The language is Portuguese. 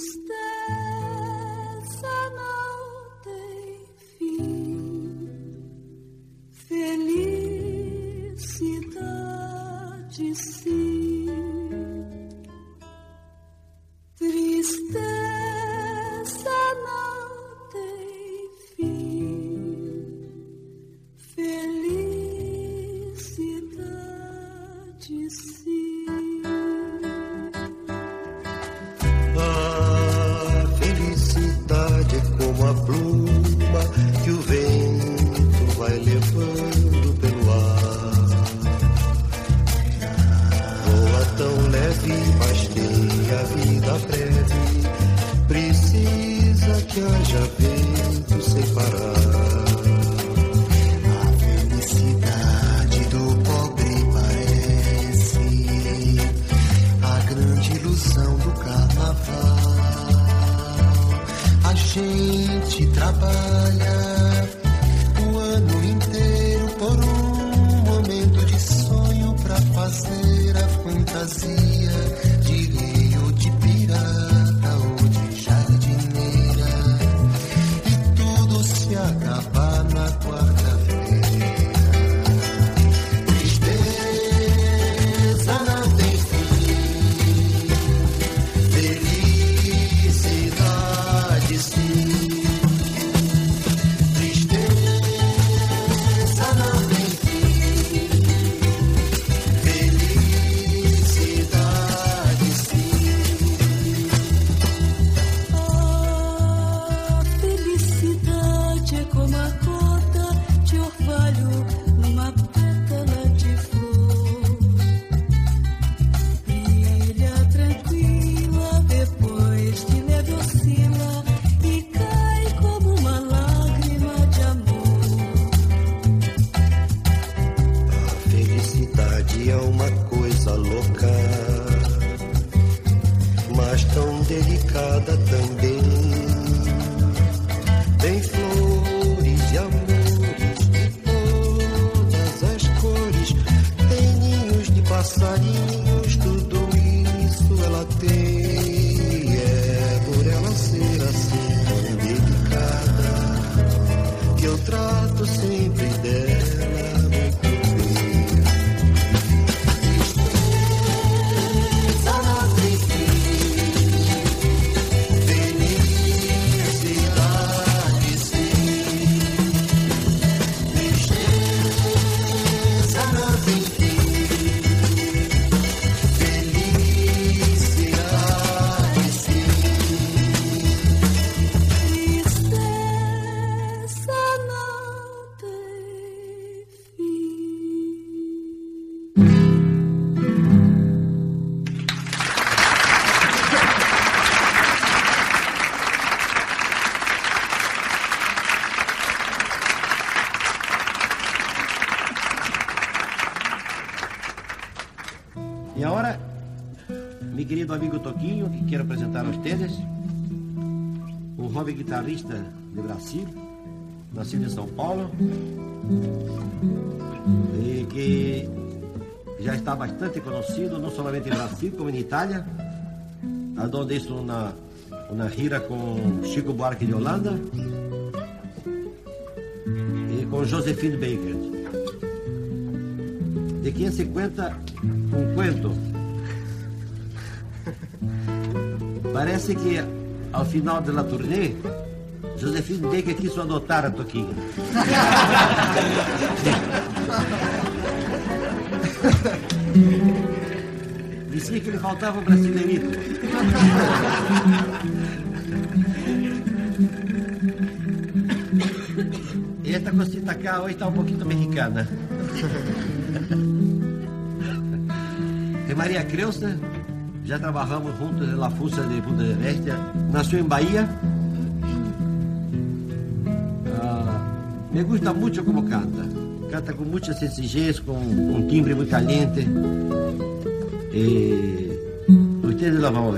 E agora, meu querido amigo Toquinho, que quero apresentar a vocês, um jovem guitarrista de Brasil, nascido em São Paulo, e que já está bastante conhecido, não somente em Brasil, como em Itália, onde hizo uma gira com Chico Buarque de Holanda e com Josephine Baker, de quem se cuenta um cuento. Parece que ao final da turnê, Josephine Baker quis adotar a Toquinho. Dizia que lhe faltava um brasileirito. E esta cosita cá hoje está um pouquinho mexicana. E Maria Creusa, já trabalhamos juntos na Fuça de Punta del Este, nasceu em Bahia. Me gusta muito como canta. Canta com muita sencillez, com um timbre muito caliente. E ustedes la vão a ver.